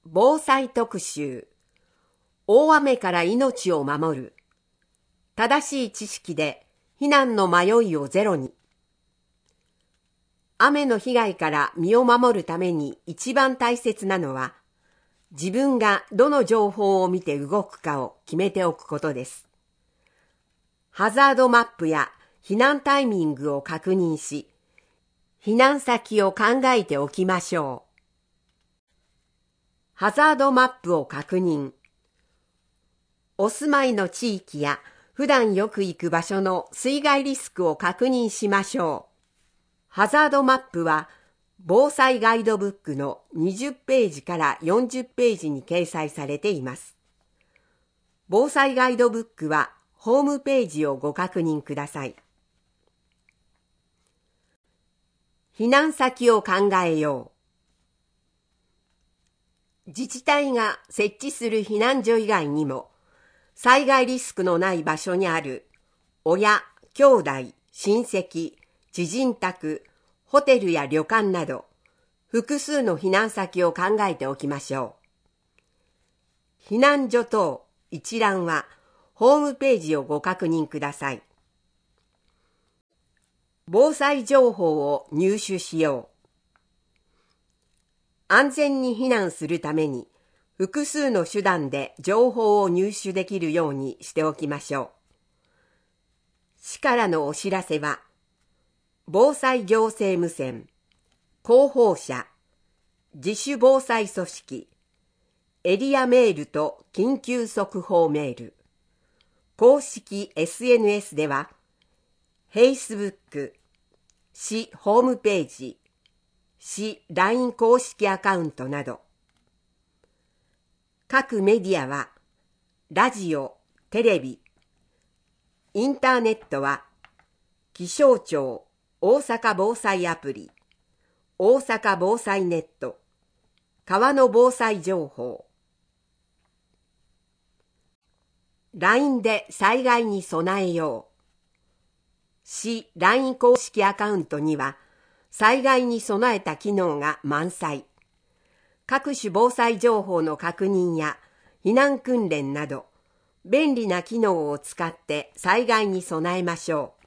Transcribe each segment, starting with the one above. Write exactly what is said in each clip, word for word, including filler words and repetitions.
防災特集。大雨から命を守る。正しい知識で避難の迷いをゼロに。雨の被害から身を守るために一番大切なのは、自分がどの情報を見て動くかを決めておくことです。ハザードマップや避難タイミングを確認し、避難先を考えておきましょう。ハザードマップを確認。お住まいの地域や普段よく行く場所の水害リスクを確認しましょう。ハザードマップは防災ガイドブックのにじゅっページからよんじゅっページに掲載されています。防災ガイドブックはホームページをご確認ください。避難先を考えよう。自治体が設置する避難所以外にも、災害リスクのない場所にある親、兄弟、親戚、知人宅、ホテルや旅館など、複数の避難先を考えておきましょう。避難所等一覧は、ホームページをご確認ください。防災情報を入手しよう。安全に避難するために、複数の手段で情報を入手できるようにしておきましょう。市からのお知らせは、防災行政無線、広報車、自主防災組織、エリアメールと緊急速報メール、公式 エスエヌエス では、Facebook、市ホームページ、市 ライン 公式アカウントなど、各メディアは、ラジオ、テレビ、インターネットは、気象庁大阪防災アプリ、大阪防災ネット、川の防災情報。ライン で災害に備えよう。市 ライン 公式アカウントには、災害に備えた機能が満載。各種防災情報の確認や避難訓練など、便利な機能を使って災害に備えましょ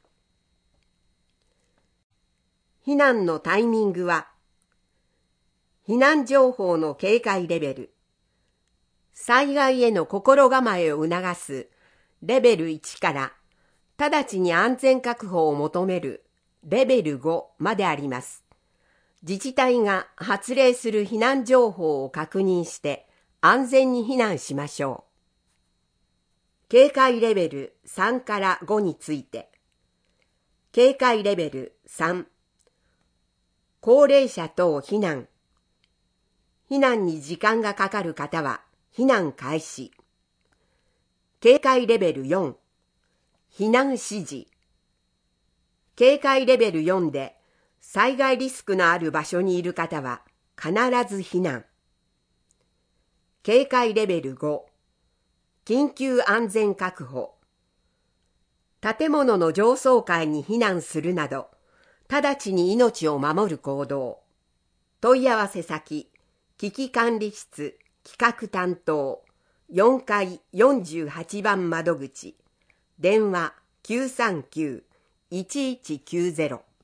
う。避難のタイミングは、避難情報の警戒レベル、災害への心構えを促すレベルいちから、直ちに安全確保を求めるレベルごまであります。自治体が発令する避難情報を確認して安全に避難しましょう。警戒レベルさんからごについて、警戒レベルさん、高齢者等避難。避難に時間がかかる方は避難開始。警戒レベルよん、避難指示。警戒レベルよんで災害リスクのある場所にいる方は必ず避難。警戒レベルご、緊急安全確保。建物の上層階に避難するなど、直ちに命を守る行動。問い合わせ先、危機管理室、企画担当、よんかいよんじゅうはちばん窓口、電話きゅうさんきゅう いちいちきゅうゼロ。